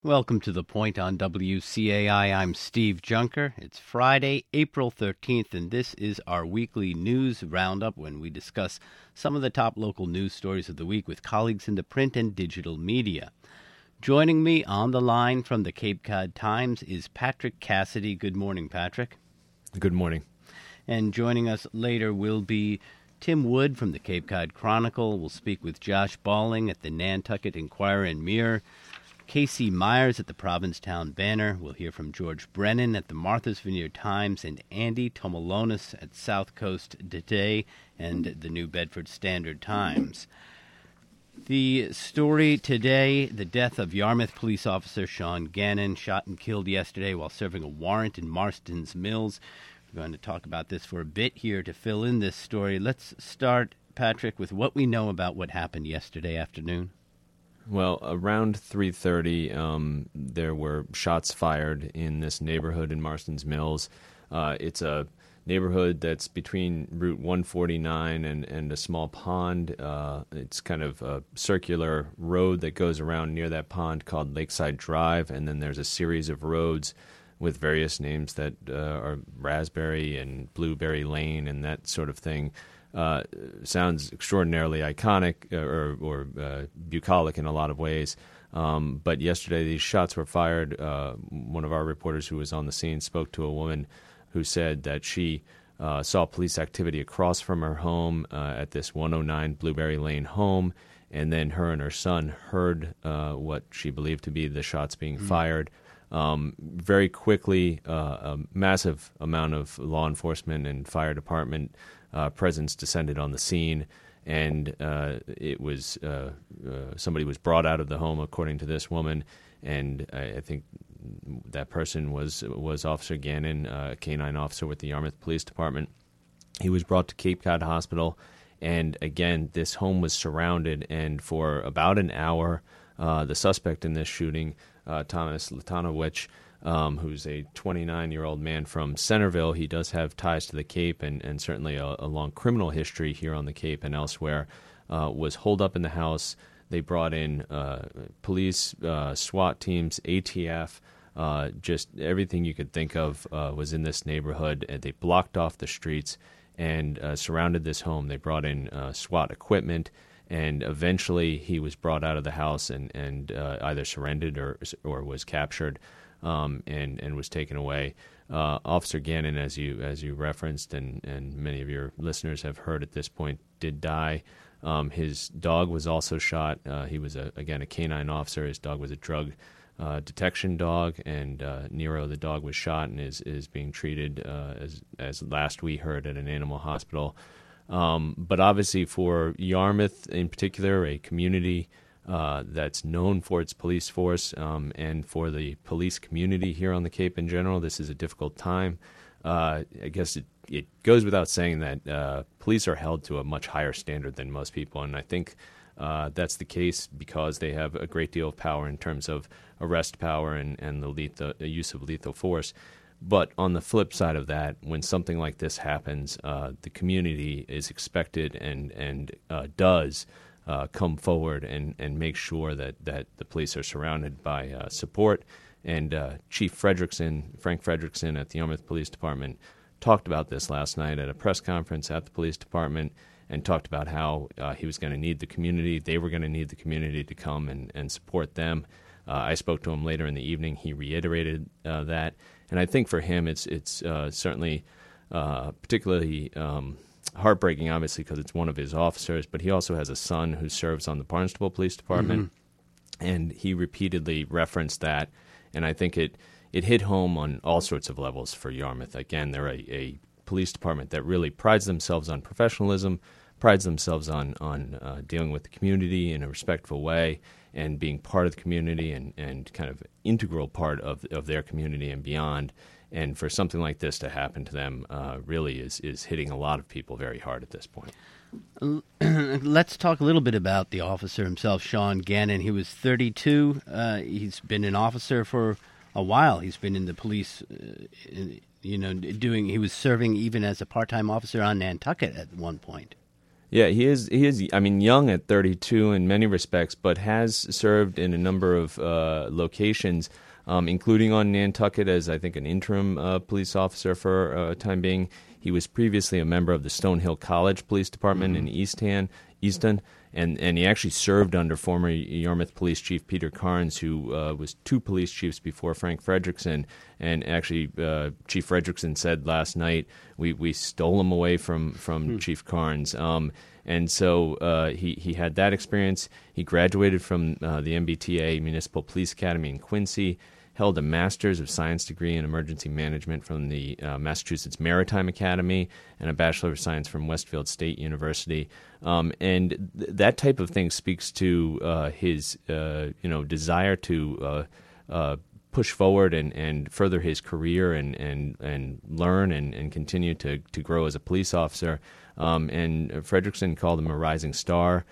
Welcome to The Point on WCAI. I'm Steve Junker. It's Friday, April 13th, and this is our weekly news roundup when we discuss some of the top local news stories of the week with colleagues in the print and digital media. Joining me on the line from the Cape Cod Times is Patrick Cassidy. Good morning, Patrick. Good morning. And joining us later will be Tim Wood from the Cape Cod Chronicle. We'll speak with Josh Balling at the Nantucket Enquirer and Mirror. Casey Myers at the Provincetown Banner. We'll hear from George Brennan at the Martha's Vineyard Times and Andy Tomalonis at South Coast Today and the New Bedford Standard Times. The story today, the death of Yarmouth police officer Sean Gannon, shot and killed yesterday while serving a warrant in Marston's Mills. We're going to talk about this for a bit here to fill in this story. Let's start, Patrick, with what we know about what happened yesterday afternoon. Well, around 3:30, there were shots fired in this neighborhood in Marston's Mills. It's a neighborhood that's between Route 149 and a small pond. It's kind of a circular road that goes around near that pond called Lakeside Drive, and then there's a series of roads with various names that are Raspberry and Blueberry Lane and that sort of thing. Sounds extraordinarily iconic or bucolic in a lot of ways. But yesterday these shots were fired. One of our reporters who was on the scene spoke to a woman who said that she saw police activity across from her home at this 109 Blueberry Lane home, and then her and her son heard what she believed to be the shots being fired. Very quickly, a massive amount of law enforcement and fire department presence descended on the scene, and it was somebody was brought out of the home, according to this woman, and I think that person was Officer Gannon, a canine officer with the Yarmouth Police Department. He was brought to Cape Cod Hospital, and again, this home was surrounded, and for about an hour, the suspect in this shooting, Thomas Latanowicz, who's a 29-year-old man from Centerville. He does have ties to the Cape and certainly a long criminal history here on the Cape and elsewhere, was holed up in the house. They brought in police, SWAT teams, ATF, just everything you could think of was in this neighborhood. And they blocked off the streets and surrounded this home. They brought in SWAT equipment, and eventually he was brought out of the house and either surrendered or was captured. And was taken away. Officer Gannon, as you referenced, and many of your listeners have heard at this point, did die. His dog was also shot. He was again a canine officer. His dog was a drug detection dog, and Nero, the dog, was shot and is being treated as last we heard at an animal hospital. But obviously, for Yarmouth in particular, a community that's known for its police force, and for the police community here on the Cape in general, this is a difficult time. I guess it goes without saying that police are held to a much higher standard than most people, and I think that's the case because they have a great deal of power in terms of arrest power and the use of lethal force. But on the flip side of that, when something like this happens, the community is expected and does come forward and make sure that the police are surrounded by support. And Chief Frank Fredrickson at the Yarmouth Police Department talked about this last night at a press conference at the police department and talked about how he was going to need the community. They were going to need the community to come and support them. I spoke to him later in the evening. He reiterated that. And I think for him it's certainly particularly heartbreaking, obviously, because it's one of his officers, but he also has a son who serves on the Barnstable Police Department, and he repeatedly referenced that, and I think it hit home on all sorts of levels for Yarmouth. Again, they're a police department that really prides themselves on professionalism, prides themselves on dealing with the community in a respectful way and being part of the community and kind of integral part of their community and beyond. And for something like this to happen to them really is hitting a lot of people very hard at this point. Let's talk a little bit about the officer himself, Sean Gannon. He was 32. He's been an officer for a while. He's been in the police, he was serving even as a part-time officer on Nantucket at one point. Yeah, he is. He is. I mean, young at 32 in many respects, but has served in a number of locations, including on Nantucket as I think an interim police officer for a time being. He was previously a member of the Stonehill College Police Department in Easton, and he actually served under former Yarmouth Police Chief Peter Carnes, who was two police chiefs before Frank Fredrickson. And actually, Chief Fredrickson said last night, we stole him away from Chief Carnes. And so he had that experience. He graduated from the MBTA Municipal Police Academy in Quincy, held a Master's of Science degree in Emergency Management from the Massachusetts Maritime Academy, and a Bachelor of Science from Westfield State University. And that type of thing speaks to his desire to push forward and further his career and learn and continue to grow as a police officer. And Fredrickson called him a rising star.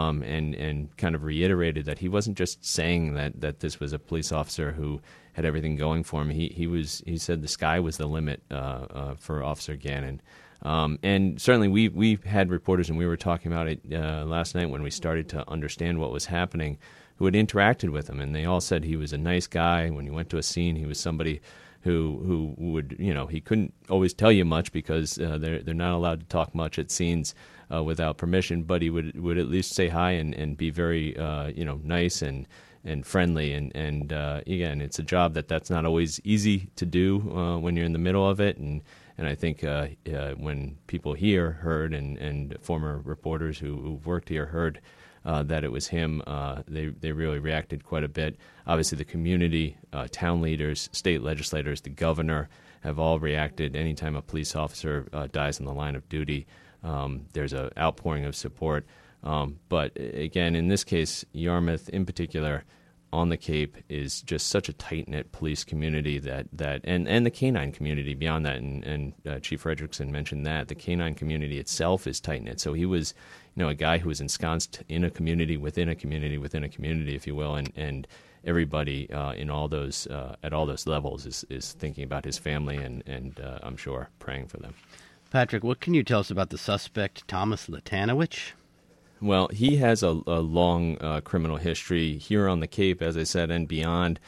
And kind of reiterated that he wasn't just saying that this was a police officer who had everything going for him. He said the sky was the limit for Officer Gannon. And certainly we had reporters, and we were talking about it last night when we started to understand what was happening, who had interacted with him, and they all said he was a nice guy. When he went to a scene, he was somebody who would, he couldn't always tell you much because they're not allowed to talk much at scenes without permission, but he would at least say hi and be very nice and friendly, and again, it's a job that's not always easy to do when you're in the middle of it, and I think when people heard and former reporters who've worked here heard that it was him, they really reacted quite a bit. Obviously, the community, town leaders, state legislators, the governor have all reacted. Anytime a police officer dies in the line of duty, there's an outpouring of support. But again, in this case, Yarmouth in particular, on the Cape, is just such a tight-knit police community that and the canine community beyond that, and Chief Fredrickson mentioned that the canine community itself is tight-knit. So he was, a guy who was ensconced in a community within a community within a community, if you will, and everybody in all those at all those levels is thinking about his family and I'm sure praying for them. Patrick, what can you tell us about the suspect, Thomas Latanowicz? Well, he has a long criminal history here on the Cape, as I said, and beyond.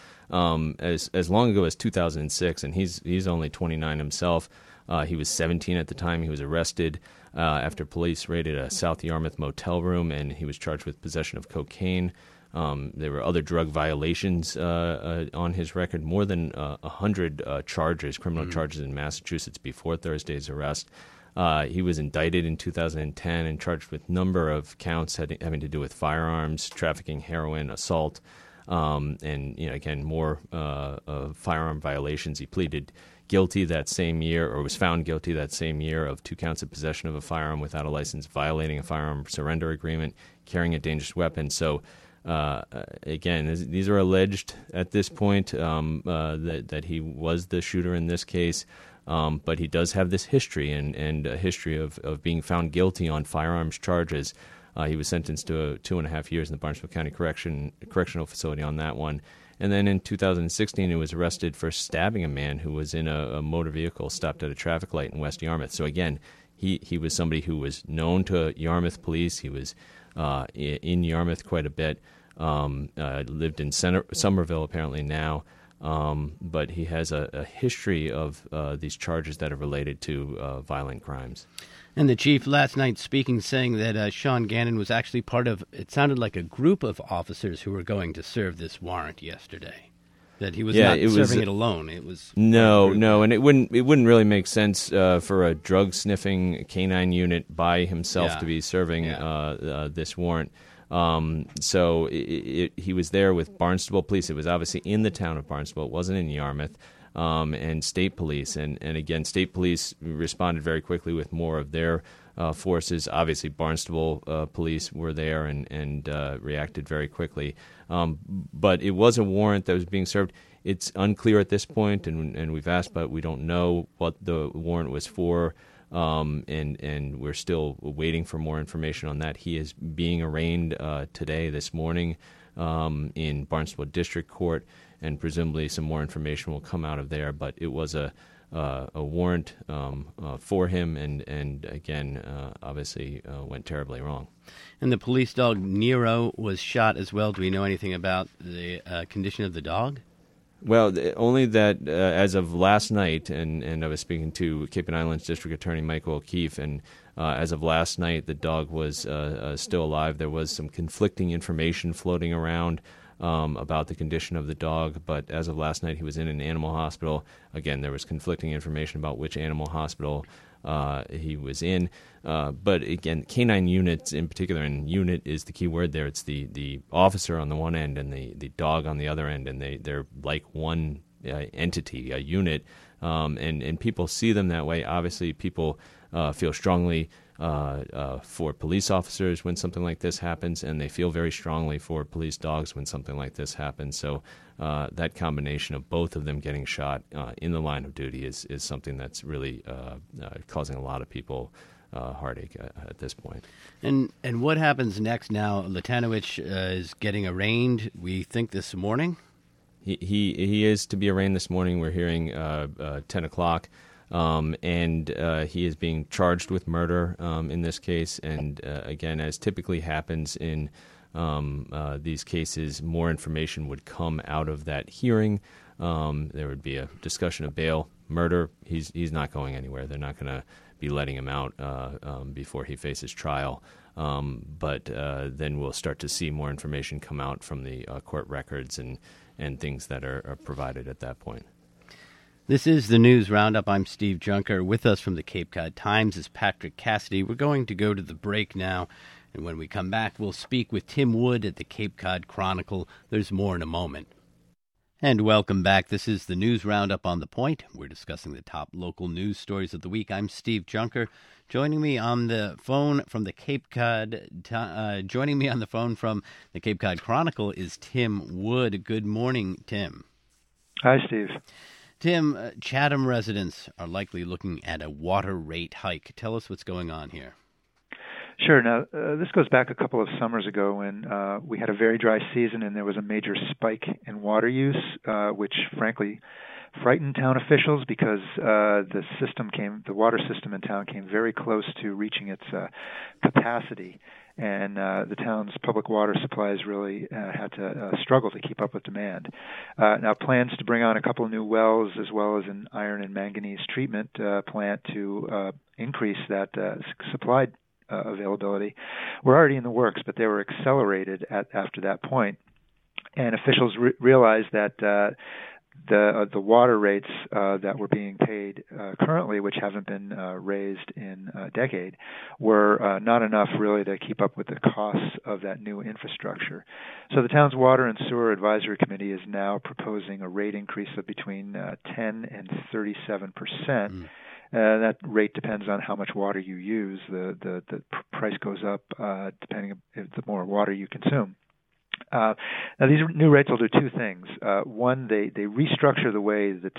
As long ago as 2006, and he's only 29 himself. He was 17 at the time. He was arrested after police raided a South Yarmouth motel room, and he was charged with possession of cocaine. There were other drug violations on his record, more than 100 criminal charges in Massachusetts before Thursday's arrest. He was indicted in 2010 and charged with a number of counts having to do with firearms, trafficking, heroin, assault, and again, more firearm violations. He pleaded guilty that same year, or was found guilty that same year, of 2 counts of possession of a firearm without a license, violating a firearm surrender agreement, carrying a dangerous weapon. So again, these are alleged at this point that he was the shooter in this case. But he does have this history and a history of being found guilty on firearms charges. He was sentenced to 2.5 years in the Barnstable County Correctional Facility on that one. And then in 2016, he was arrested for stabbing a man who was in a motor vehicle stopped at a traffic light in West Yarmouth. So again, he was somebody who was known to Yarmouth police. He was in Yarmouth quite a bit, lived in Somerville apparently now. But he has a history of these charges that are related to violent crimes. And the chief last night speaking, saying that Sean Gannon was actually part of, it sounded like a group of officers who were going to serve this warrant yesterday. That he was not serving it alone. It was no, and it wouldn't really make sense for a drug sniffing canine unit by himself to be serving this warrant. So he was there with Barnstable Police. It was obviously in the town of Barnstable. It wasn't in Yarmouth. And State Police. And again, State Police responded very quickly with more of their forces. Obviously, Barnstable Police were there and reacted very quickly. But it was a warrant that was being served. It's unclear at this point, and we've asked, but we don't know what the warrant was for. And we're still waiting for more information on that. He is being arraigned this morning, in Barnstable District Court, and presumably some more information will come out of there. But it was a a warrant for him, and again, obviously went terribly wrong. And the police dog Nero was shot as well. Do we know anything about the condition of the dog? Well, only that as of last night, and I was speaking to Cape and Islands District Attorney Michael O'Keefe, and as of last night, the dog was still alive. There was some conflicting information floating around about the condition of the dog, but as of last night, he was in an animal hospital. Again, there was conflicting information about which animal hospital he was in. But again, canine units in particular, and unit is the key word there. It's the officer on the one end and the dog on the other end, and they're like one entity, a unit, and people see them that way. Obviously, people feel strongly for police officers when something like this happens, and they feel very strongly for police dogs when something like this happens. So that combination of both of them getting shot in the line of duty is something that's really causing a lot of people heartache at this point. And what happens next now? Latanowicz is getting arraigned, we think, this morning? He is to be arraigned this morning. We're hearing 10 o'clock. And he is being charged with murder in this case. And again, as typically happens in these cases, more information would come out of that hearing. There would be a discussion of bail. Murder, he's not going anywhere. They're not going to be letting him out before he faces trial. But then we'll start to see more information come out from the court records and things that are provided at that point. This is the News Roundup. I'm Steve Junker. With us from the Cape Cod Times is Patrick Cassidy. We're going to go to the break now, and when we come back, we'll speak with Tim Wood at the Cape Cod Chronicle. There's more in a moment. And welcome back. This is the News Roundup on The Point. We're discussing the top local news stories of the week. I'm Steve Junker. Joining me on the phone from the Cape Cod Chronicle is Tim Wood. Good morning, Tim. Hi, Steve. Tim, Chatham residents are likely looking at a water rate hike. Tell us what's going on here. Sure. Now, this goes back a couple of summers ago when we had a very dry season and there was a major spike in water use, which frankly frightened town officials because the water system in town came very close to reaching its capacity. And the town's public water supplies really had to struggle to keep up with demand. Now, plans to bring on a couple of new wells as well as an iron and manganese treatment plant to increase that supply availability were already in the works, but they were accelerated after that point. And officials realized that the water rates that were being paid currently, which haven't been raised in a decade, were not enough really to keep up with the costs of that new infrastructure. So the town's Water and Sewer Advisory Committee is now proposing a rate increase of between 10 and 37%. That rate depends on how much water you use. The price goes up depending on the more water you consume. Now, these new rates will do two things. One, they restructure the way the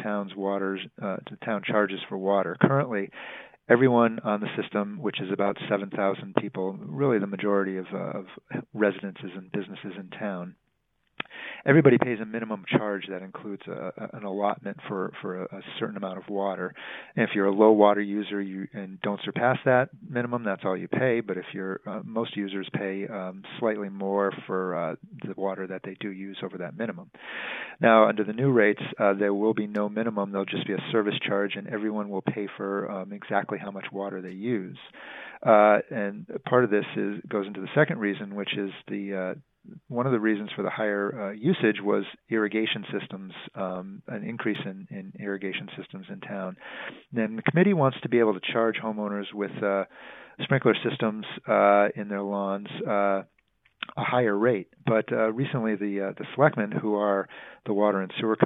town charges for water. Currently, everyone on the system, which is about 7,000 people, really the majority of residences and businesses in town, everybody pays a minimum charge that includes an allotment for a certain amount of water. And if you're a low water user and don't surpass that minimum, that's all you pay. But if most users pay slightly more for the water that they do use over that minimum. Now, under the new rates, there will be no minimum. There'll just be a service charge, and everyone will pay for exactly how much water they use. And part of this goes into the second reason, which is one of the reasons for the higher usage was irrigation systems, an increase in irrigation systems in town. And the committee wants to be able to charge homeowners with sprinkler systems in their lawns a higher rate. But recently the selectmen, who are the Water and Sewer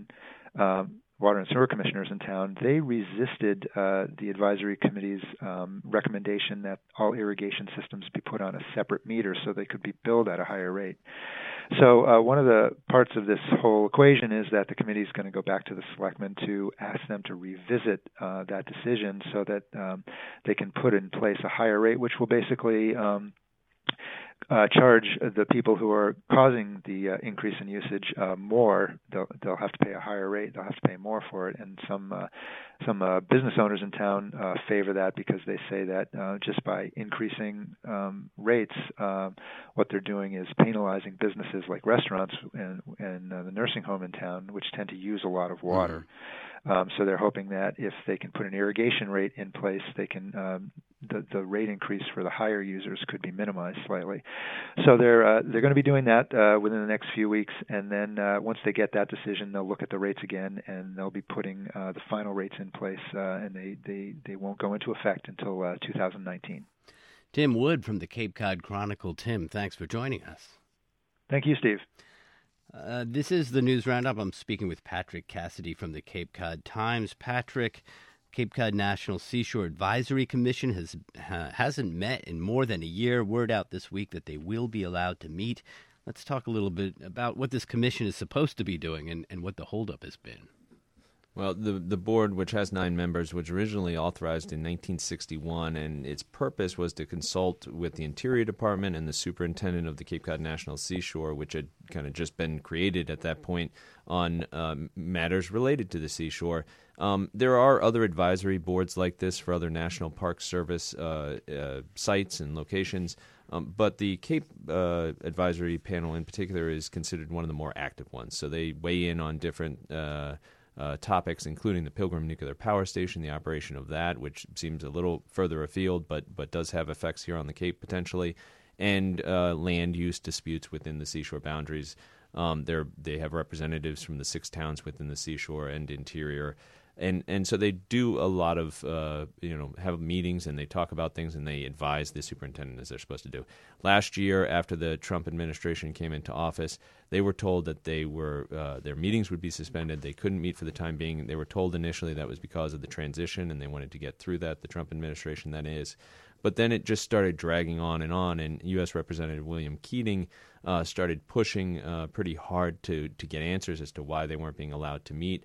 Commissioners in town, they resisted the advisory committee's recommendation that all irrigation systems be put on a separate meter so they could be billed at a higher rate. So one of the parts of this whole equation is that the committee is going to go back to the selectmen to ask them to revisit that decision so that they can put in place a higher rate, which will basically charge the people who are causing the increase in usage more. They'll have to pay a higher rate. They'll have to pay more for it. And some business owners in town favor that because they say that just by increasing rates, what they're doing is penalizing businesses like restaurants and the nursing home in town, which tend to use a lot of water. So they're hoping that if they can put an irrigation rate in place, they can the rate increase for the higher users could be minimized slightly. So they're going to be doing that within the next few weeks, and then once they get that decision, they'll look at the rates again, and they'll be putting the final rates in place, and they won't go into effect until 2019. Tim Wood from the Cape Cod Chronicle. Tim, thanks for joining us. Thank you, Steve. This is the News Roundup. I'm speaking with Patrick Cassidy from the Cape Cod Times. Patrick, Cape Cod National Seashore Advisory Commission hasn't met in more than a year. Word out this week that they will be allowed to meet. Let's talk a little bit about what this commission is supposed to be doing and what the holdup has been. Well, the board, which has 9 members, was originally authorized in 1961, and its purpose was to consult with the Interior Department and the superintendent of the Cape Cod National Seashore, which had kind of just been created at that point, on matters related to the seashore. There are other advisory boards like this for other National Park Service sites and locations, but the Cape Advisory Panel in particular is considered one of the more active ones. So they weigh in on different topics, including the Pilgrim Nuclear Power Station, the operation of that, which seems a little further afield, but does have effects here on the Cape potentially, and land use disputes within the seashore boundaries. They have representatives from the 6 towns within the seashore and interior, and so they do a lot of have meetings, and they talk about things, and they advise the superintendent as they're supposed to do. Last year, after the Trump administration came into office, they were told that their meetings would be suspended. They couldn't meet for the time being. They were told initially that was because of the transition, and they wanted to get through that, the Trump administration, that is. But then it just started dragging on, and U.S. Representative William Keating started pushing pretty hard to get answers as to why they weren't being allowed to meet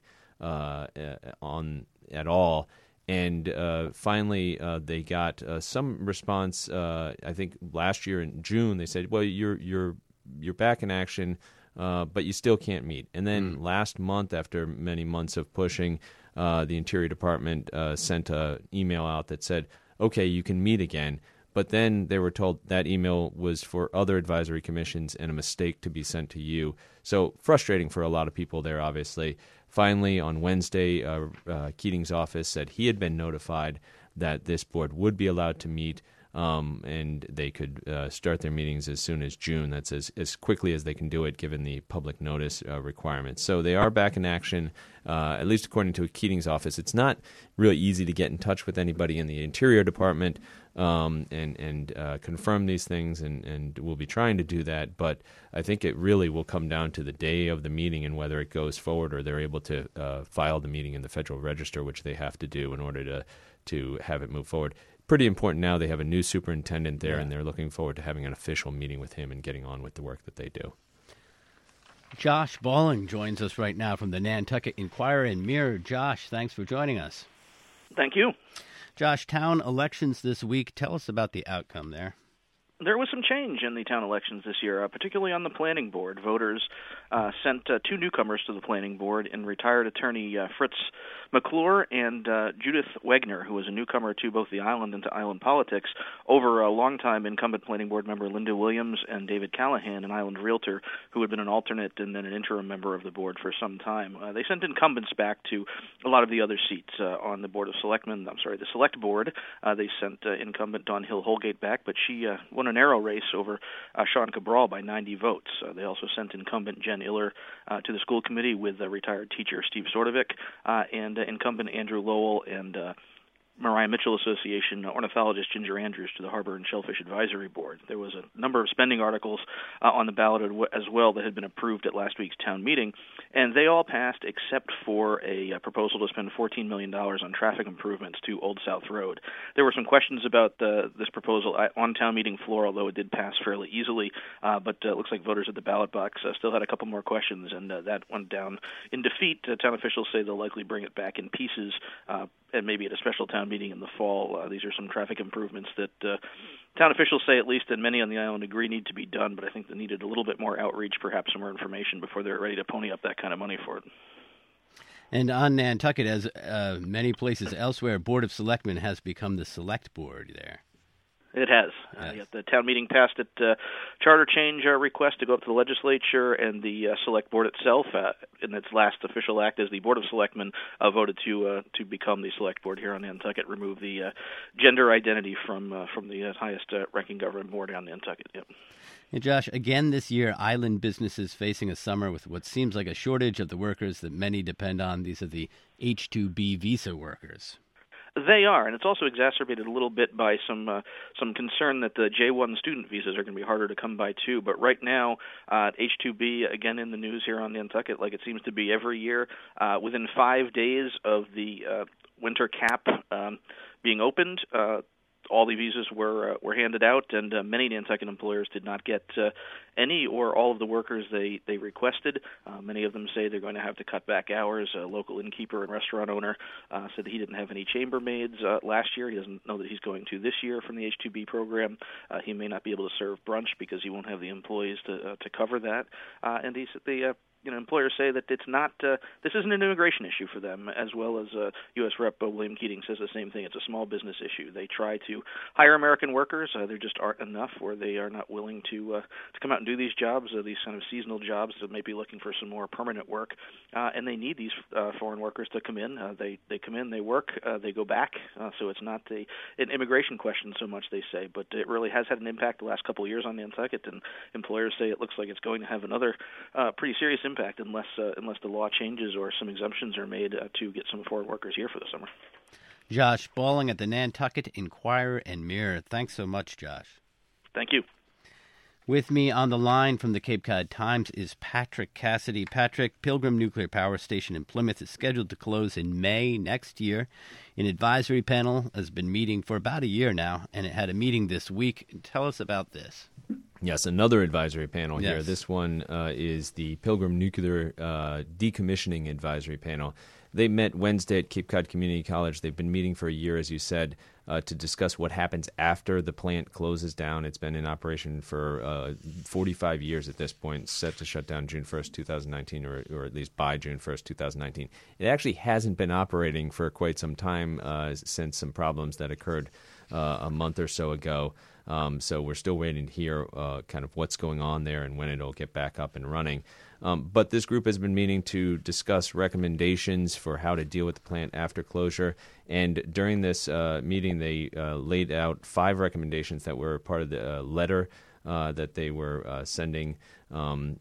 at all. And finally, they got some response. I think last year in June, they said, "Well, you're back in action, but you still can't meet." And then last month, after many months of pushing, the Interior Department sent an email out that said, "Okay, you can meet again." But then they were told that email was for other advisory commissions and a mistake to be sent to you. So frustrating for a lot of people there, obviously. Finally, on Wednesday, Keating's office said he had been notified that this board would be allowed to meet, and they could start their meetings as soon as June. That's as quickly as they can do it, given the public notice requirements. So they are back in action, at least according to Keating's office. It's not really easy to get in touch with anybody in the Interior Department and confirm these things, and we'll be trying to do that. But I think it really will come down to the day of the meeting and whether it goes forward, or they're able to file the meeting in the Federal Register, which they have to do in order to have it move forward. Pretty important now. They have a new superintendent there, and they're looking forward to having an official meeting with him and getting on with the work that they do. Josh Balling joins us right now from the Nantucket Enquirer and Mirror. Josh, thanks for joining us. Thank you. Josh, town elections this week. Tell us about the outcome there. There was some change in the town elections this year, particularly on the planning board. Voters sent 2 newcomers to the planning board, and retired attorney Fritz McClure and Judith Wegner, who was a newcomer to both the island and to island politics, over a longtime incumbent planning board member Linda Williams and David Callahan, an island realtor who had been an alternate and then an interim member of the board for some time. They sent incumbents back to a lot of the other seats on the Board of Selectmen. The Select Board. They sent incumbent Dawn Hill Holgate back, but she won a narrow race over Sean Cabral by 90 votes. They also sent incumbent Jen Iller to the school committee with retired teacher Steve Sordovic and incumbent Andrew Lowell and Mariah Mitchell Association ornithologist Ginger Andrews to the Harbor and Shellfish Advisory Board. There was a number of spending articles on the ballot as well that had been approved at last week's town meeting, and they all passed except for a proposal to spend $14 million on traffic improvements to Old South Road. There were some questions about this proposal on town meeting floor, although it did pass fairly easily, but it looks like voters at the ballot box still had a couple more questions, and that went down in defeat. Town officials say they'll likely bring it back in pieces and maybe at a special town meeting in the fall. These are some traffic improvements that town officials say, at least, and many on the island agree, need to be done, but I think they needed a little bit more outreach, perhaps some more information before they're ready to pony up that kind of money for it. And on Nantucket, as many places elsewhere, Board of Selectmen has become the select board there. It has. Yes. The town meeting passed a charter change request to go up to the legislature, and the select board itself, in its last official act as the Board of Selectmen, voted to become the select board here on Nantucket, remove the gender identity from the highest ranking government board on Nantucket. Yep. Hey, Josh, again this year, island businesses facing a summer with what seems like a shortage of the workers that many depend on. These are the H-2B visa workers. They are, and it's also exacerbated a little bit by some concern that the J-1 student visas are going to be harder to come by too. But right now, H-2B, again in the news here on Nantucket, like it seems to be every year, within 5 days of the winter cap being opened, all the visas were handed out, and many Nantucket employers did not get any or all of the workers they requested. Many of them say they're going to have to cut back hours. A local innkeeper and restaurant owner said that he didn't have any chambermaids last year. He doesn't know that he's going to this year from the H-2B program. He may not be able to serve brunch because he won't have the employees to cover that. And he said employers say that it's not. This isn't an immigration issue for them, as well as U.S. Rep. William Keating says the same thing. It's a small business issue. They try to hire American workers. There just aren't enough, or they are not willing to come out and do these jobs, these kind of seasonal jobs that may be looking for some more permanent work. And they need these foreign workers to come in. They come in, they work, they go back. So it's not an immigration question so much, they say, but it really has had an impact the last couple of years on Nantucket, and employers say it looks like it's going to have another pretty serious impact unless the law changes or some exemptions are made to get some foreign workers here for the summer. Josh Balling at the Nantucket Enquirer and Mirror. Thanks so much, Josh. Thank you. With me on the line from the Cape Cod Times is Patrick Cassidy. Patrick, Pilgrim Nuclear Power Station in Plymouth is scheduled to close in May next year. An advisory panel has been meeting for about a year now, and it had a meeting this week. Tell us about this. Yes, another advisory panel here. Yes. This one is the Pilgrim Nuclear Decommissioning Advisory Panel. They met Wednesday at Cape Cod Community College. They've been meeting for a year, as you said, to discuss what happens after the plant closes down. It's been in operation for 45 years at this point, set to shut down June 1st, 2019, or at least by June 1st, 2019. It actually hasn't been operating for quite some time since some problems that occurred a month or so ago. So we're still waiting to hear kind of what's going on there and when it'll get back up and running. But this group has been meeting to discuss recommendations for how to deal with the plant after closure. And during this meeting, they laid out 5 recommendations that were part of the letter that they were sending from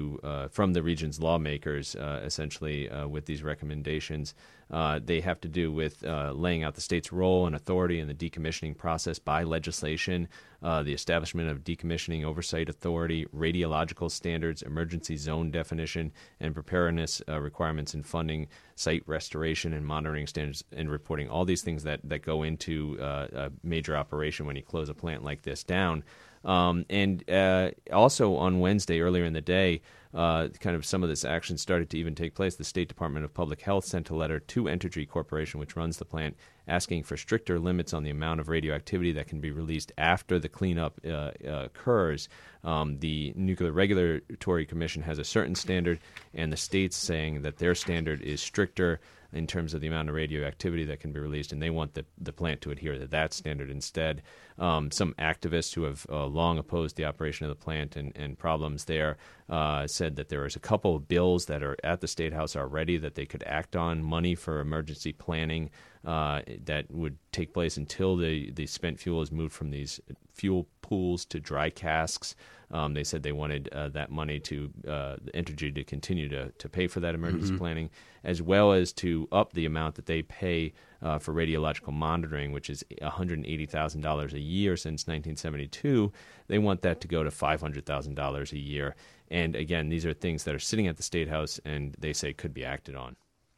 the region's lawmakers, essentially, with these recommendations. They have to do with laying out the state's role and authority in the decommissioning process by legislation, the establishment of decommissioning oversight authority, radiological standards, emergency zone definition, and preparedness requirements in funding, site restoration and monitoring standards and reporting, all these things that go into a major operation when you close a plant like this down. And also on Wednesday, earlier in the day, kind of some of this action started to even take place. The State Department of Public Health sent a letter to Entergy Corporation, which runs the plant, asking for stricter limits on the amount of radioactivity that can be released after the cleanup occurs. The Nuclear Regulatory Commission has a certain standard, and the state's saying that their standard is stricter in terms of the amount of radioactivity that can be released, and they want the plant to adhere to that standard instead. Some activists who have long opposed the operation of the plant and problems there said that there is a couple of bills that are at the State House already that they could act on, money for emergency planning that would take place until the spent fuel is moved from these fuel pools to dry casks. They said they wanted that money to Entergy to continue to pay for that emergency planning, as well as to up the amount that they pay for radiological monitoring, which is $180,000 a year since 1972. They want that to go to $500,000 a year. And again, these are things that are sitting at the State House, and they say could be acted on.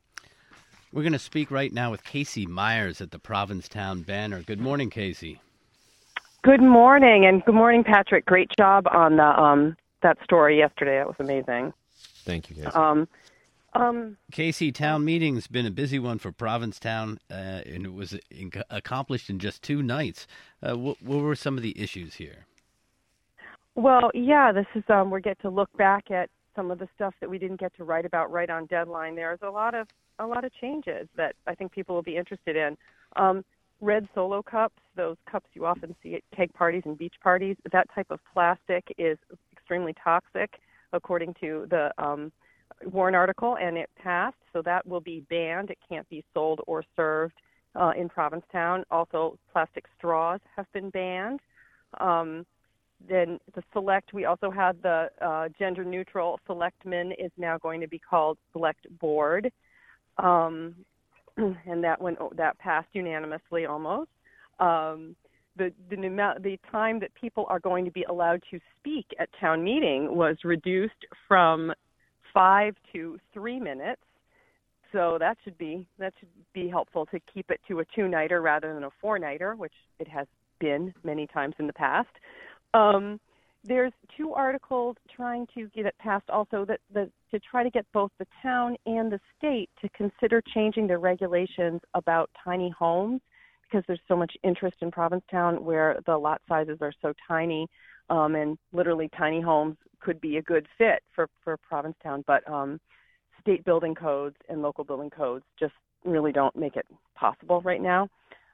We're going to speak right now with Casey Myers at the Provincetown Banner. Good morning, Casey. Good morning, and good morning, Patrick. Great job on the that story yesterday. That was amazing. Thank you, Casey. Casey, town meeting's been a busy one for Provincetown, and it was accomplished in just 2 nights. What were some of the issues here? Well, yeah, this is we get to look back at some of the stuff that we didn't get to write about right on deadline. There's a lot of changes that I think people will be interested in. Red Solo cups, those cups you often see at keg parties and beach parties, that type of plastic is extremely toxic, according to the Warren article, and it passed, so that will be banned. It can't be sold or served in Provincetown. Also, plastic straws have been banned. Then the Select, we also had the gender-neutral Selectman is now going to be called Select Board. And that passed unanimously almost. The time that people are going to be allowed to speak at town meeting was reduced from 5 to 3 minutes. So that should be helpful to keep it to a 2-nighter rather than a 4-nighter, which it has been many times in the past. There's 2 articles trying to get it passed also to try to get both the town and the state to consider changing their regulations about tiny homes, because there's so much interest in Provincetown where the lot sizes are so tiny, and literally tiny homes could be a good fit for Provincetown, but state building codes and local building codes just really don't make it possible right now.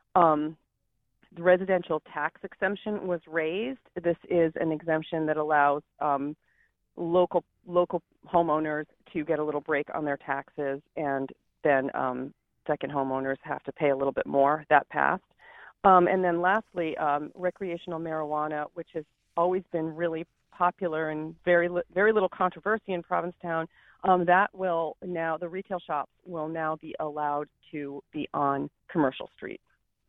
The residential tax exemption was raised. This is an exemption that allows local homeowners to get a little break on their taxes, and then second homeowners have to pay a little bit more. That passed. And then lastly, recreational marijuana, which has always been really popular and very little controversy in Provincetown, that will now, the retail shops will now be allowed to be on commercial streets.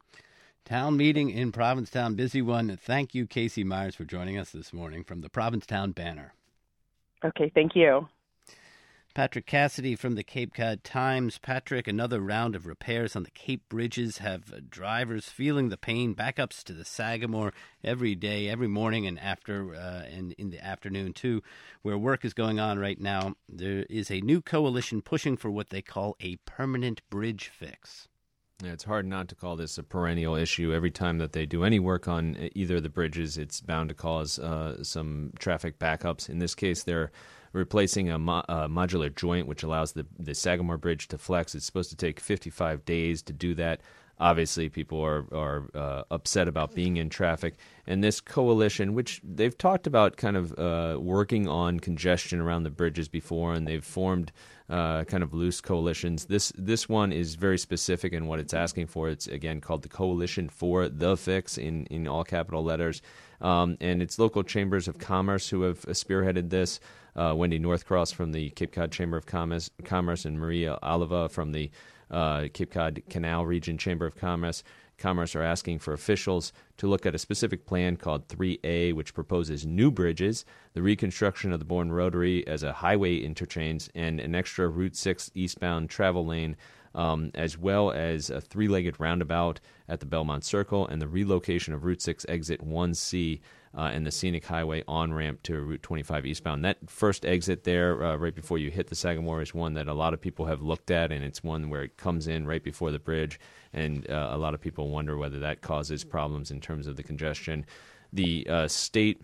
Town meeting in Provincetown, busy one. Thank you, Casey Myers, for joining us this morning from the Provincetown Banner. Okay, thank you. Patrick Cassidy from the Cape Cod Times. Patrick, another round of repairs on the Cape bridges have drivers feeling the pain. Backups to the Sagamore every day, every morning, and and in the afternoon too, where work is going on right now. There is a new coalition pushing for what they call a permanent bridge fix. Yeah, it's hard not to call this a perennial issue. Every time that they do any work on either of the bridges, it's bound to cause some traffic backups. In this case, they're replacing a modular joint, which allows the Sagamore Bridge to flex. It's supposed to take 55 days to do that. Obviously, people are upset about being in traffic. And this coalition, which they've talked about kind of working on congestion around the bridges before, and they've formed kind of loose coalitions. This one is very specific in what it's asking for. It's, again, called the Coalition for the Fix in all capital letters. And it's local chambers of commerce who have spearheaded this. Wendy Northcross from the Cape Cod Chamber of Commerce and Maria Oliva from the Cape Cod Canal Region Chamber of Commerce are asking for officials to look at a specific plan called 3A, which proposes new bridges, the reconstruction of the Bourne Rotary as a highway interchange, and an extra Route 6 eastbound travel lane, as well as a 3-legged roundabout at the Belmont Circle and the relocation of Route 6 exit 1C and the scenic highway on-ramp to Route 25 eastbound. That first exit there right before you hit the Sagamore is one that a lot of people have looked at, and it's one where it comes in right before the bridge, and a lot of people wonder whether that causes problems in terms of the congestion. The state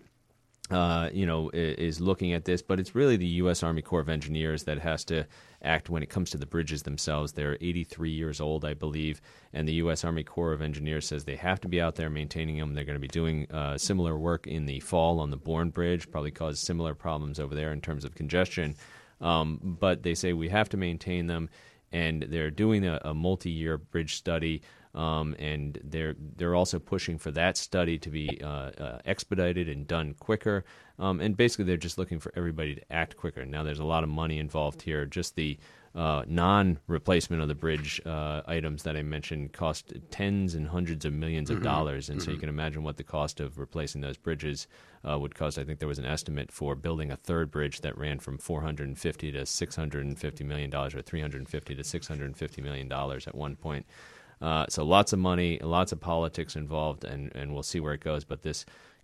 is looking at this, but it's really the U.S. Army Corps of Engineers that has to act when it comes to the bridges themselves. They're 83 years old, I believe, and the U.S. Army Corps of Engineers says they have to be out there maintaining them. They're going to be doing similar work in the fall on the Bourne Bridge, probably cause similar problems over there in terms of congestion. But they say we have to maintain them, and they're doing a multi-year bridge study. And they're also pushing for that study to be expedited and done quicker. And basically, they're just looking for everybody to act quicker. Now, there's a lot of money involved here. Just the non-replacement of the bridge items that I mentioned cost tens and hundreds of millions of dollars. And so you can imagine what the cost of replacing those bridges would cost. I think there was an estimate for building a third bridge that ran from $450 to $650 million, or $350 to $650 million at one point. So lots of money, lots of politics involved, and we'll see where it goes. But this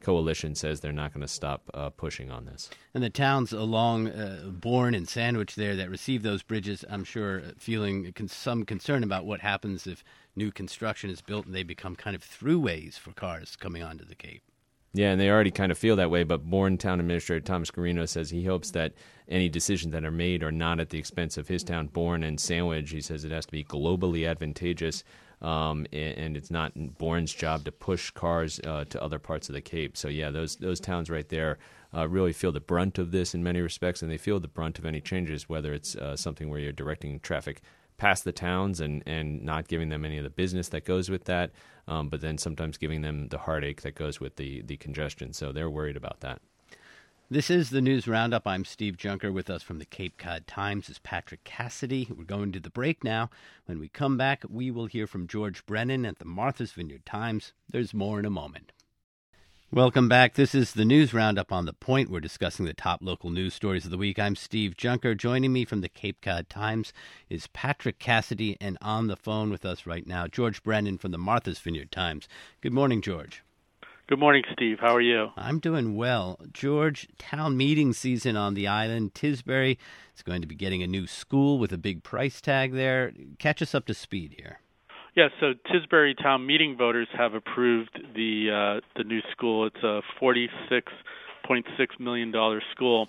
coalition says they're not going to stop pushing on this. And the towns along Bourne and Sandwich there that receive those bridges, I'm sure, feeling some concern about what happens if new construction is built and they become kind of throughways for cars coming onto the Cape. Yeah, and they already kind of feel that way, but Bourne Town Administrator Thomas Carino says he hopes that any decisions that are made are not at the expense of his town, Bourne and Sandwich. He says it has to be globally advantageous, and it's not Bourne's job to push cars to other parts of the Cape. So, yeah, those towns right there really feel the brunt of this in many respects, and they feel the brunt of any changes, whether it's something where you're directing traffic past the towns and not giving them any of the business that goes with that, but then sometimes giving them the heartache that goes with the congestion. So they're worried about that. This is the News Roundup. I'm Steve Junker. With us from the Cape Cod Times is Patrick Cassidy. We're going to the break now. When we come back, we will hear from George Brennan at the Martha's Vineyard Times. There's more in a moment. Welcome back. This is the News Roundup on The Point. We're discussing the top local news stories of the week. I'm Steve Junker. Joining me from the Cape Cod Times is Patrick Cassidy, and on the phone with us right now, George Brennan from the Martha's Vineyard Times. Good morning, George. Good morning, Steve. How are you? I'm doing well. George, town meeting season on the island. Tisbury is going to be getting a new school with a big price tag there. Catch us up to speed here. Yeah, so Tisbury town meeting voters have approved the new school. It's a $46.6 million school,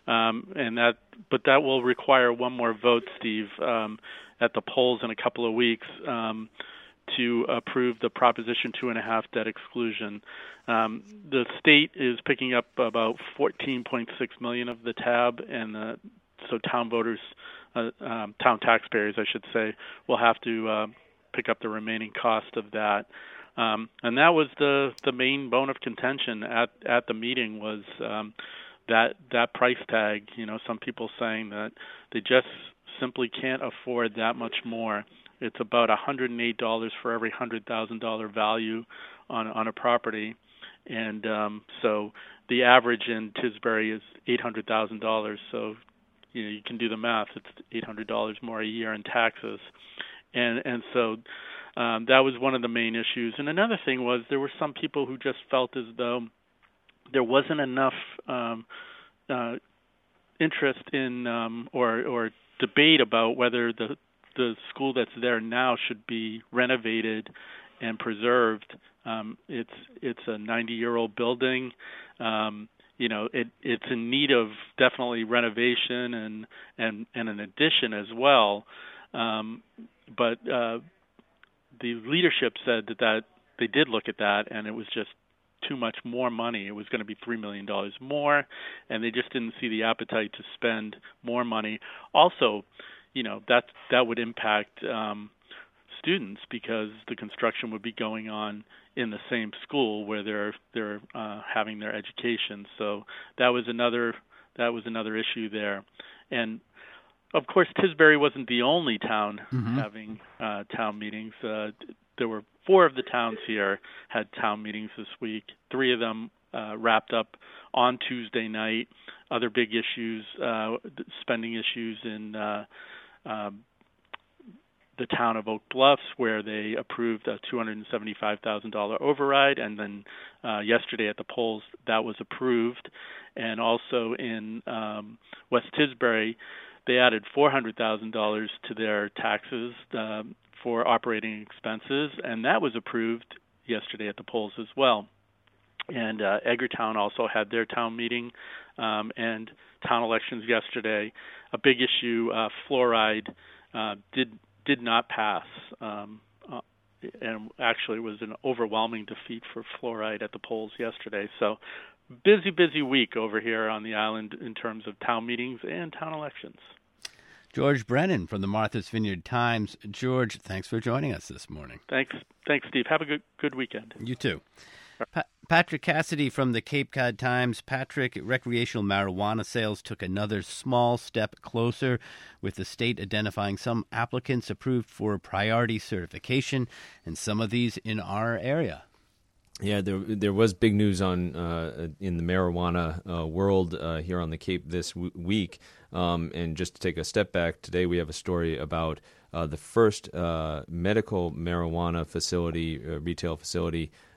but that will require one more vote, Steve, at the polls in a couple of weeks to approve the Proposition 2.5 debt exclusion. The state is picking up about $14.6 million of the tab, and so town voters, town taxpayers, I should say, will have to pick up the remaining cost of that. And that was the main bone of contention at the meeting was that price tag. You know, some people saying that they just simply can't afford that much more. It's about $108 for every $100,000 value on a property. And so the average in Tisbury is $800,000. So, you know, you can do the math. It's $800 more a year in taxes. And so that was one of the main issues. And another thing was there were some people who just felt as though there wasn't enough interest in or debate about whether the school that's there now should be renovated and preserved. It's a 90-year-old building. You know, it's in need of definitely renovation and an addition as well. But the leadership said that they did look at that, and it was just too much more money. It was going to be $3 million more, and they just didn't see the appetite to spend more money. Also, you know, that would impact students because the construction would be going on in the same school where they're having their education. So that was another issue there, and of course, Tisbury wasn't the only town having town meetings. There were 4 of the towns here had town meetings this week. 3 of them wrapped up on Tuesday night. Other big issues, spending issues in the town of Oak Bluffs, where they approved a $275,000 override, and then yesterday at the polls that was approved. And also in West Tisbury, they added $400,000 to their taxes for operating expenses, and that was approved yesterday at the polls as well. And Edgartown also had their town meeting and town elections yesterday. A big issue, fluoride, did not pass, and actually was an overwhelming defeat for fluoride at the polls yesterday. So busy week over here on the island in terms of town meetings and town elections. George Brennan from the Martha's Vineyard Times. George, thanks for joining us this morning. Thanks, Steve. Have a good weekend. You too. Patrick Cassidy from the Cape Cod Times. Patrick, recreational marijuana sales took another small step closer, with the state identifying some applicants approved for priority certification, and some of these in our area. Yeah, there was big news on in the marijuana world here on the Cape this week. And just to take a step back, today we have a story about the first medical marijuana facility, retail facility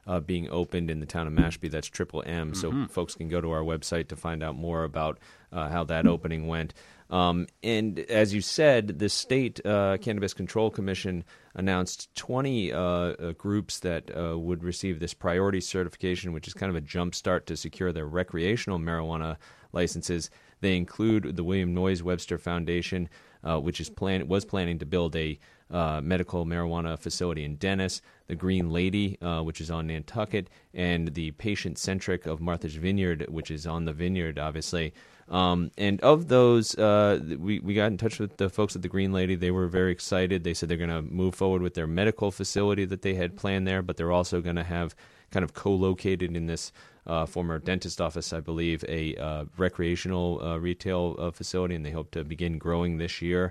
being opened in the town of Mashpee. That's Triple M. So folks can go to our website to find out more about how that opening went. And as you said, the state Cannabis Control Commission announced 20 groups that would receive this priority certification, which is kind of a jump start to secure their recreational marijuana licenses. They include the William Noyes Webster Foundation, which was planning to build a medical marijuana facility in Dennis, the Green Lady, which is on Nantucket, and the Patient Centric of Martha's Vineyard, which is on the vineyard, obviously. And of those, we got in touch with the folks at the Green Lady. They were very excited. They said they're going to move forward with their medical facility that they had planned there, but they're also going to have kind of co-located in this former dentist office, I believe, a recreational retail facility, and they hope to begin growing this year.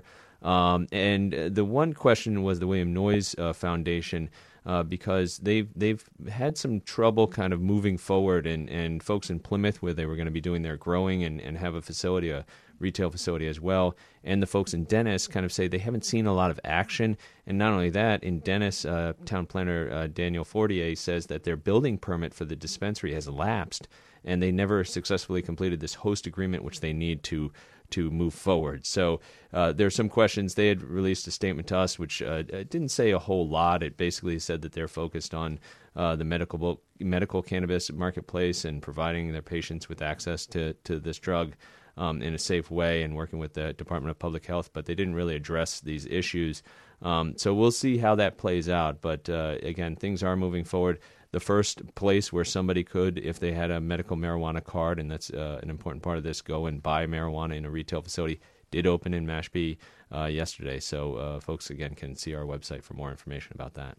And the one question was the William Noyes Foundation, because they've had some trouble kind of moving forward, and folks in Plymouth, where they were going to be doing their growing and have a facility, a retail facility as well, and the folks in Dennis kind of say they haven't seen a lot of action. And not only that, in Dennis, town planner Daniel Fortier says that their building permit for the dispensary has lapsed, and they never successfully completed this host agreement, which they need to move forward. So there's some questions. They had released a statement to us, which didn't say a whole lot. It basically said that they're focused on the medical cannabis marketplace and providing their patients with access to this drug in a safe way, and working with the Department of Public Health, but they didn't really address these issues. So we'll see how that plays out. But again, things are moving forward. The first place where somebody could, if they had a medical marijuana card, and that's an important part of this, go and buy marijuana in a retail facility, did open in Mashpee yesterday. So folks, again, can see our website for more information about that.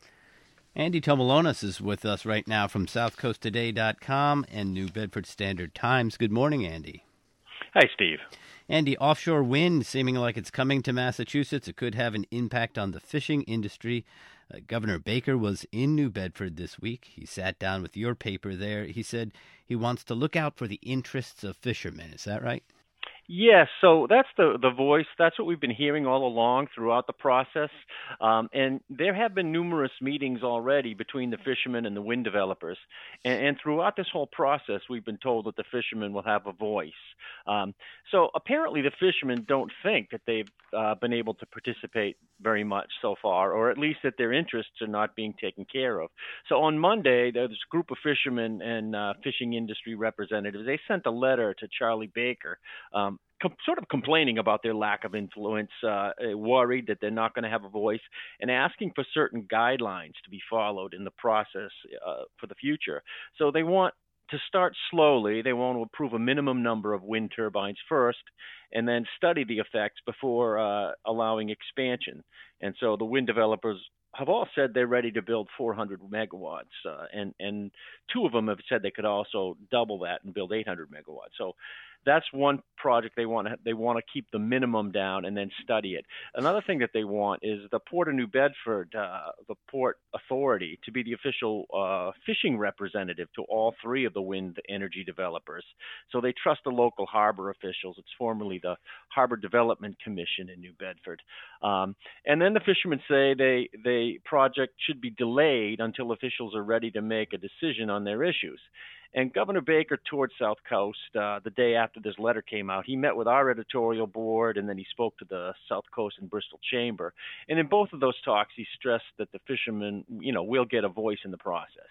Andy Tomalonis is with us right now from SouthCoastToday.com and New Bedford Standard Times. Good morning, Andy. Hi, Steve. Andy, offshore wind seeming like it's coming to Massachusetts. It could have an impact on the fishing industry. Governor Baker was in New Bedford this week. He sat down with your paper there. He said he wants to look out for the interests of fishermen. Is that right? Yes, so that's the voice. That's what we've been hearing all along throughout the process. And there have been numerous meetings already between the fishermen and the wind developers. And throughout this whole process, we've been told that the fishermen will have a voice. So apparently the fishermen don't think that they've been able to participate very much so far, or at least that their interests are not being taken care of. So on Monday, there's a group of fishermen and fishing industry representatives. They sent a letter to Charlie Baker, sort of complaining about their lack of influence, worried that they're not going to have a voice, and asking for certain guidelines to be followed in the process for the future. So they want to start slowly. They want to approve a minimum number of wind turbines first, and then study the effects before allowing expansion. And so the wind developers have all said they're ready to build 400 megawatts, and two of them have said they could also double that and build 800 megawatts. So that's one project they want to keep the minimum down and then study it. Another thing that they want is the Port of New Bedford, the Port Authority, to be the official fishing representative to all three of the wind energy developers. So they trust the local harbor officials. It's formerly the Harbor Development Commission in New Bedford. And then the fishermen say the project should be delayed until officials are ready to make a decision on their issues. And Governor Baker toured South Coast the day after this letter came out. He met with our editorial board, and then he spoke to the South Coast and Bristol Chamber. And in both of those talks, he stressed that the fishermen, will get a voice in the process.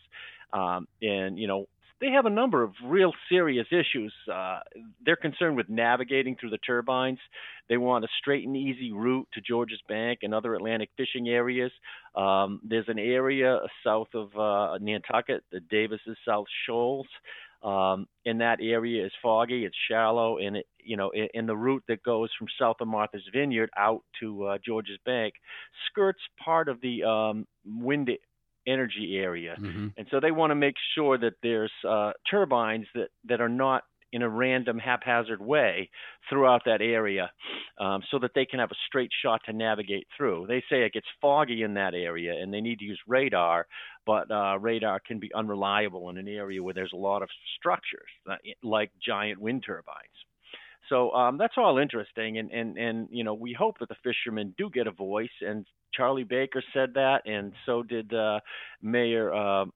They have a number of real serious issues. They're concerned with navigating through the turbines. They want a straight and easy route to Georges Bank and other Atlantic fishing areas. There's an area south of Nantucket, the Davis's South Shoals. And that area is foggy, it's shallow, and in the route that goes from south of Martha's Vineyard out to Georges Bank skirts part of the wind energy area. Mm-hmm. And so they want to make sure that there's turbines that are not in a random haphazard way throughout that area, so that they can have a straight shot to navigate through. They say it gets foggy in that area and they need to use radar, but radar can be unreliable in an area where there's a lot of structures like giant wind turbines. So that's all interesting, and we hope that the fishermen do get a voice, and Charlie Baker said that, and so did Mayor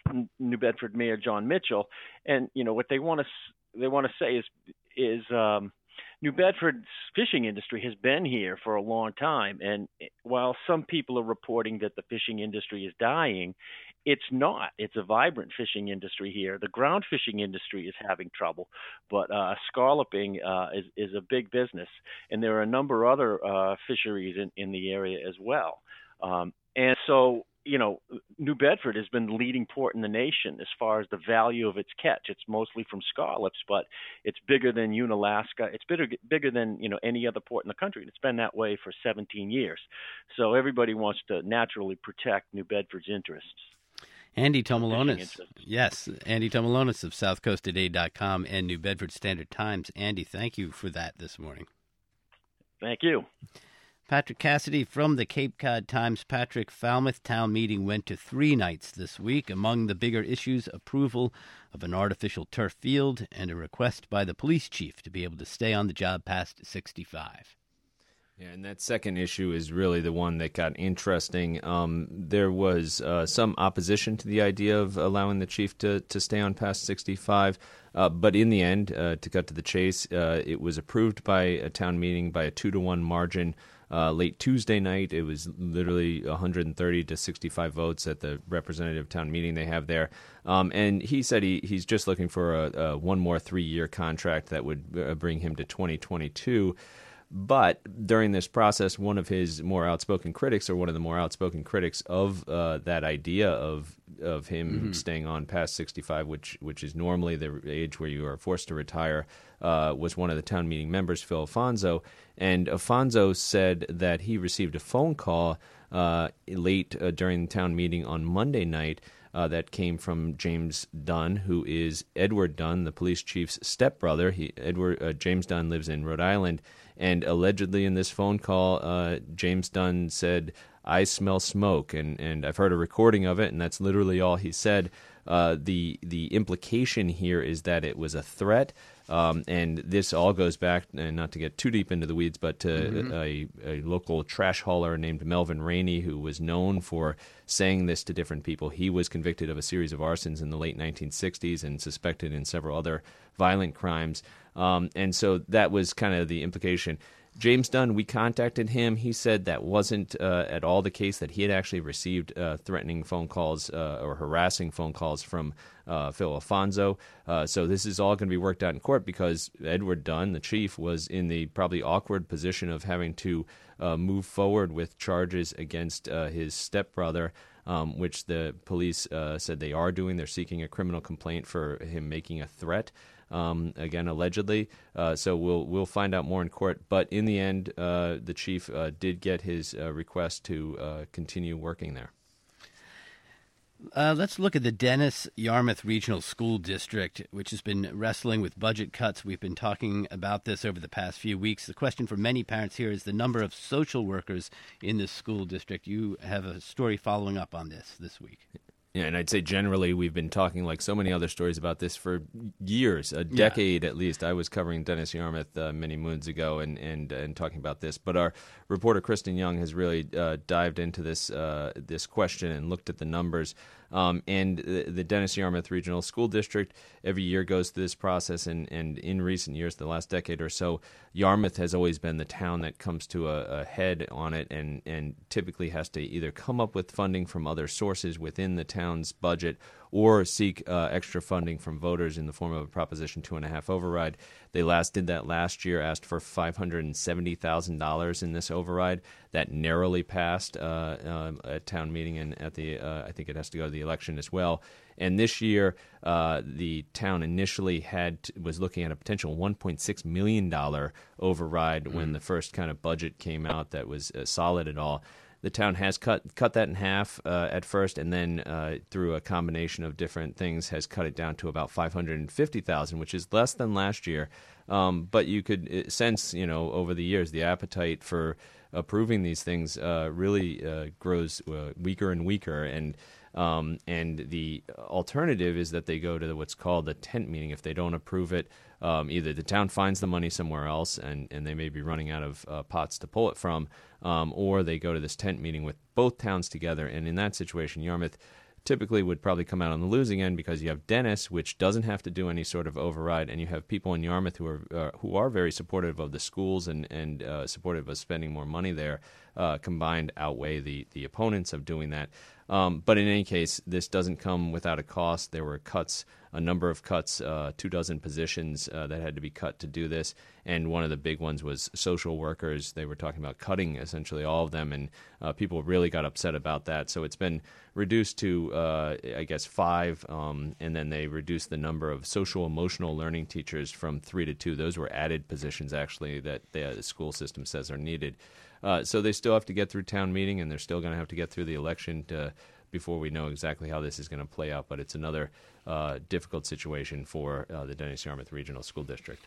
New Bedford Mayor John Mitchell, and what they want to say is New Bedford's fishing industry has been here for a long time, and while some people are reporting that the fishing industry is dying, it's not. It's a vibrant fishing industry here. The ground fishing industry is having trouble, but scalloping is a big business, and there are a number of other fisheries in the area as well. And so, New Bedford has been the leading port in the nation as far as the value of its catch. It's mostly from scallops, but it's bigger than Unalaska. It's bigger than any other port in the country, and it's been that way for 17 years. So everybody wants to naturally protect New Bedford's interests. Andy Tomalonis. Yes, Andy Tomalonis of SouthCoastToday.com and New Bedford Standard Times. Andy, thank you for that this morning. Thank you. Patrick Cassidy from the Cape Cod Times. Patrick, Falmouth Town Meeting went to 3 nights this week. Among the bigger issues, approval of an artificial turf field and a request by the police chief to be able to stay on the job past 65. Yeah, and that second issue is really the one that got interesting. There was some opposition to the idea of allowing the chief to stay on past 65, but in the end, to cut to the chase, it was approved by a town meeting by a 2-1 margin. Late Tuesday night, it was literally 130 to 65 votes at the representative town meeting they have there. And he said he's just looking for a one more 3-year contract that would bring him to 2022. But during this process, one of his more outspoken critics, or one of the more outspoken critics of that idea of him staying on past 65, which is normally the age where you are forced to retire, was one of the town meeting members, Phil Afonso. And Afonso said that he received a phone call late during the town meeting on Monday night that came from James Dunn, who is Edward Dunn, the police chief's stepbrother. James Dunn lives in Rhode Island. And allegedly in this phone call, James Dunn said, "I smell smoke," and I've heard a recording of it, and that's literally all he said. The implication here is that it was a threat, and this all goes back, and not to get too deep into the weeds, but to a local trash hauler named Melvin Rainey, who was known for saying this to different people. He was convicted of a series of arsons in the late 1960s and suspected in several other violent crimes. And so that was kind of the implication. James Dunn, we contacted him. He said that wasn't at all the case, that he had actually received threatening phone calls or harassing phone calls from Phil Afonso. So this is all going to be worked out in court because Edward Dunn, the chief, was in the probably awkward position of having to move forward with charges against his stepbrother, which the police said they are doing. They're seeking a criminal complaint for him making a threat. Again, allegedly. So we'll find out more in court. But in the end, the chief did get his request to continue working there. Let's look at the Dennis Yarmouth Regional School District, which has been wrestling with budget cuts. We've been talking about this over the past few weeks. The question for many parents here is the number of social workers in this school district. You have a story following up on this week. Yeah, and I'd say generally we've been talking, like so many other stories about this, for years, a decade at least. I was covering Dennis Yarmouth many moons ago and talking about this. But our reporter Kristen Young has really dived into this question and looked at the numbers. And the Dennis Yarmouth Regional School District every year goes through this process, and in recent years, the last decade or so, Yarmouth has always been the town that comes to a head on it and typically has to either come up with funding from other sources within the town's budget or seek extra funding from voters in the form of a Proposition 2.5 override. They last did that last year, asked for $570,000 in this override. That narrowly passed at town meeting and at the I think it has to go to the election as well. And this year, the town initially was looking at a potential $1.6 million override when the first kind of budget came out that was solid at all. The town has cut that in half at first, and then through a combination of different things has cut it down to about $550,000, which is less than last year. But you could sense, over the years, the appetite for approving these things really grows weaker and weaker. And the alternative is that they go to what's called a tent meeting. If they don't approve it, either the town finds the money somewhere else, and they may be running out of pots to pull it from, or they go to this tent meeting with both towns together. And in that situation, Yarmouth typically would probably come out on the losing end because you have Dennis, which doesn't have to do any sort of override, and you have people in Yarmouth who are very supportive of the schools and supportive of spending more money there. Combined outweigh the opponents of doing that. But in any case, this doesn't come without a cost. There were a number of cuts, 24 positions that had to be cut to do this. And one of the big ones was social workers. They were talking about cutting essentially all of them, and people really got upset about that. So it's been reduced to, 5, and then they reduced the number of social emotional learning teachers from 3 to 2. Those were added positions, actually, that the school system says are needed. So they still have to get through town meeting, and they're still going to have to get through the election before we know exactly how this is going to play out. But it's another difficult situation for the Dennis Yarmouth Regional School District.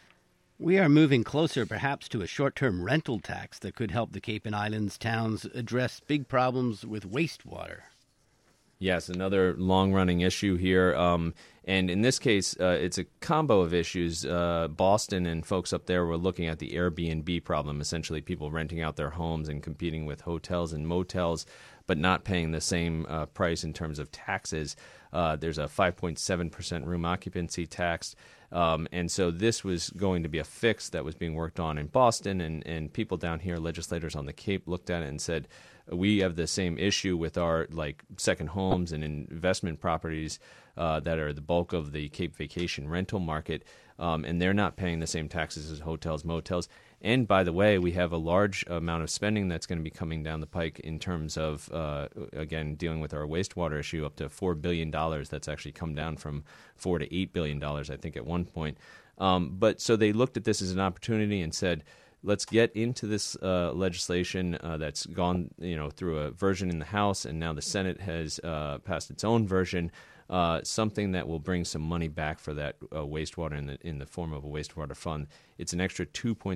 We are moving closer, perhaps, to a short-term rental tax that could help the Cape and Islands towns address big problems with wastewater. Yes, another long-running issue here. And in this case, it's a combo of issues. Boston and folks up there were looking at the Airbnb problem, essentially people renting out their homes and competing with hotels and motels, but not paying the same price in terms of taxes. There's a 5.7% room occupancy tax. And so this was going to be a fix that was being worked on in Boston, and people down here, legislators on the Cape, looked at it and said, we have the same issue with our second homes and investment properties that are the bulk of the Cape vacation rental market, and they're not paying the same taxes as hotels, motels. And by the way, we have a large amount of spending that's going to be coming down the pike in terms of, again, dealing with our wastewater issue, up to $4 billion. That's actually come down from $4 to $8 billion, I think, at one point. But so they looked at this as an opportunity and said, let's get into this legislation that's gone, through a version in the House, and now the Senate has passed its own version. Something that will bring some money back for that wastewater in the form of a wastewater fund. It's an extra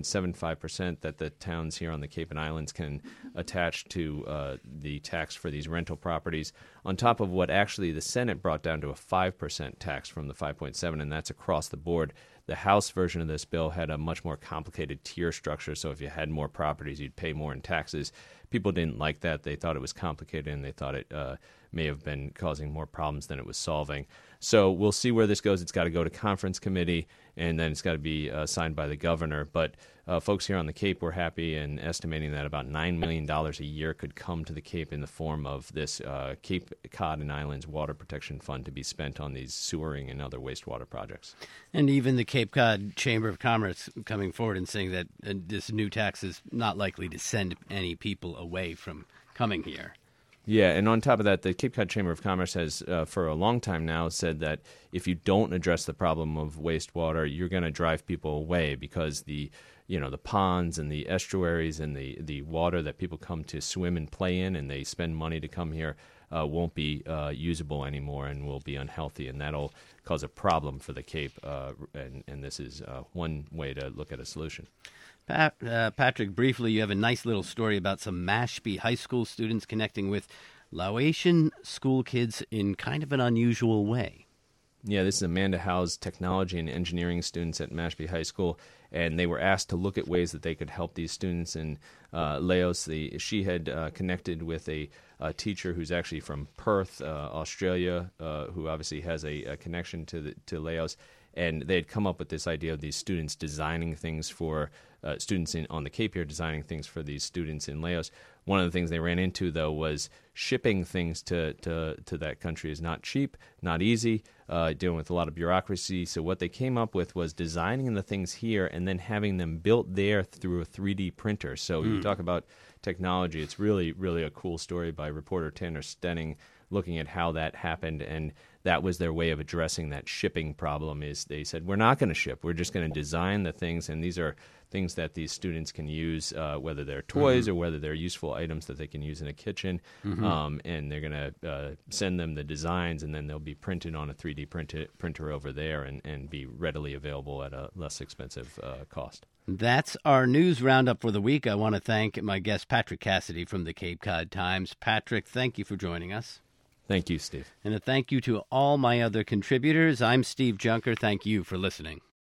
2.75% that the towns here on the Cape and Islands can attach to the tax for these rental properties, on top of what actually the Senate brought down to a 5% tax from the 5.7%, and that's across the board. The House version of this bill had a much more complicated tier structure, so if you had more properties, you'd pay more in taxes. People didn't like that. They thought it was complicated, and they thought it may have been causing more problems than it was solving. So we'll see where this goes. It's got to go to conference committee, and then it's got to be signed by the governor. But folks here on the Cape were happy and estimating that about $9 million a year could come to the Cape in the form of this Cape Cod and Islands Water Protection Fund to be spent on these sewering and other wastewater projects. And even the Cape Cod Chamber of Commerce coming forward and saying that this new tax is not likely to send any people away from coming here. Yeah, and on top of that, the Cape Cod Chamber of Commerce has, for a long time now, said that if you don't address the problem of wastewater, you're going to drive people away because the ponds and the estuaries and the water that people come to swim and play in and they spend money to come here won't be usable anymore and will be unhealthy, and that'll cause a problem for the Cape, and this is one way to look at a solution. Patrick, briefly, you have a nice little story about some Mashpee High School students connecting with Laotian school kids in kind of an unusual way. Yeah, this is Amanda Howe's technology and engineering students at Mashpee High School, and they were asked to look at ways that they could help these students in Laos. She had connected with a teacher who's actually from Perth, Australia, who obviously has a connection to Laos, and they had come up with this idea of these students designing things for students on the Cape here, designing things for these students in Laos. One of the things they ran into, though, was shipping things to that country is not cheap, not easy, dealing with a lot of bureaucracy. So what they came up with was designing the things here and then having them built there through a 3D printer. So you talk about technology. It's really, really a cool story by reporter Tanner Stenning, looking at how that happened, and that was their way of addressing that shipping problem. Is they said, we're not going to ship, we're just going to design the things, and these are things that these students can use, whether they're toys or whether they're useful items that they can use in a kitchen, and they're going to send them the designs, and then they'll be printed on a 3D printer over there and be readily available at a less expensive cost. That's our news roundup for the week. I want to thank my guest, Patrick Cassidy from the Cape Cod Times. Patrick, thank you for joining us. Thank you, Steve. And a thank you to all my other contributors. I'm Steve Junker. Thank you for listening.